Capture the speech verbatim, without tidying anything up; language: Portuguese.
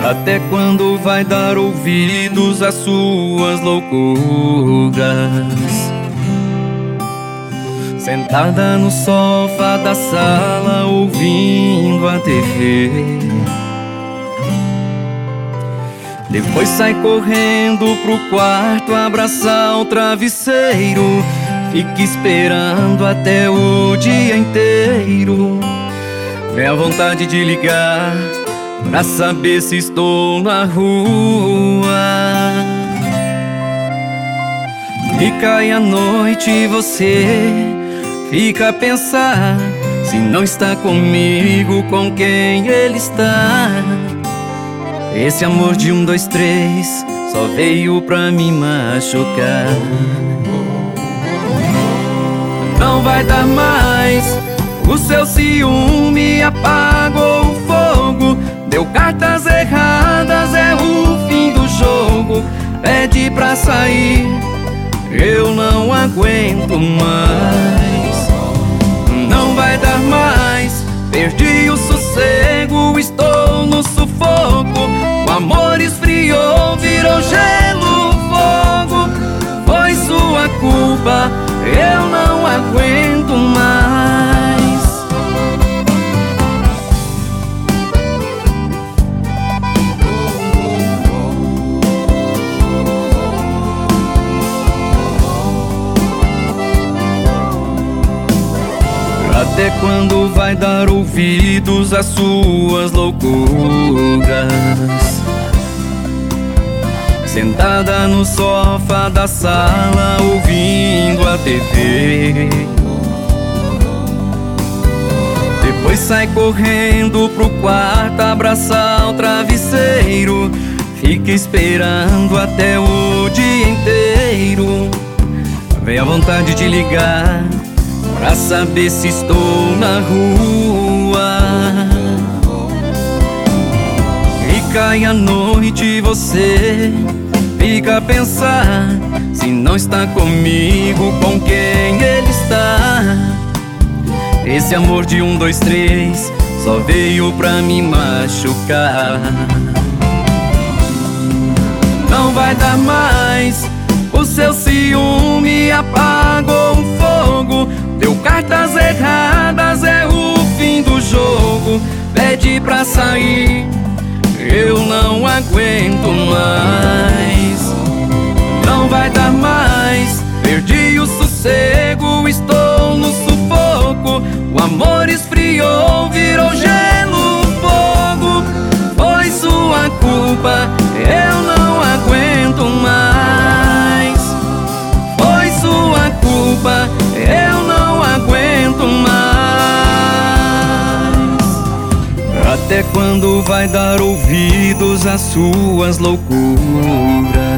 Até quando vai dar ouvidos às suas loucuras? Sentada no sofá da sala ouvindo a T V, depois sai correndo pro quarto abraçar o travesseiro. Fica esperando até o dia inteiro. Vem a vontade de ligar pra saber se estou na rua. E cai a noite e você fica a pensar se não está comigo, com quem ele está. Esse amor de um, dois, três só veio pra me machucar. Não vai dar mais, o seu ciúme apagou o fogo. Deu cartas erradas, é o fim do jogo. Pede pra sair, eu não aguento mais. Não vai dar mais, perdi o sossego, estou no sufoco. O amor esfriou, virou gelo, fogo. Foi sua culpa, eu não aguento mais. Até quando vai dar ouvidos às suas loucuras? Sentada no sofá da sala ouvindo a T V, depois sai correndo pro quarto abraçar o travesseiro. Fica esperando até o dia inteiro. Vem a vontade de ligar pra saber se estou na rua. E cai a noite e você fica a pensar se não está comigo, com quem ele está. Esse amor de um, dois, três só veio pra me machucar. Não vai dar mais, o seu ciúme apagou o fogo. Deu cartas erradas, é o fim do jogo. Pede pra sair, eu não aguento mais. Não vai dar mais, perdi o sossego, estou no sufoco. O amor esfriou, virou gelo, fogo. Foi sua culpa, eu não aguento mais. Foi sua culpa, eu não aguento mais. Até quando vai dar ouvidos às suas loucuras?